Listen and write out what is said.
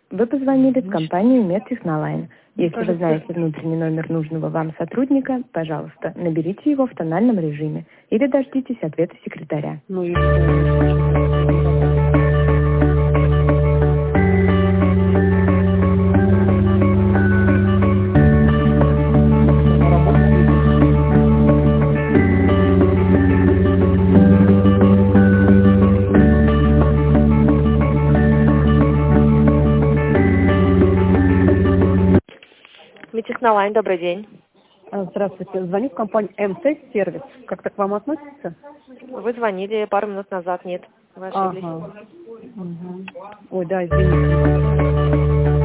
Вы позвонили в компанию Медтехнолайн. Если вы знаете внутренний номер нужного вам сотрудника, пожалуйста, наберите его в тональном режиме или дождитесь ответа секретаря. Ну и Медтехнолайн, добрый день. Здравствуйте. Звоню в компанию МТ Сервис. Как-то к вам относится? Вы звонили пару минут назад, нет, вы ошиблись. Ага. Угу. Ой, да, извините.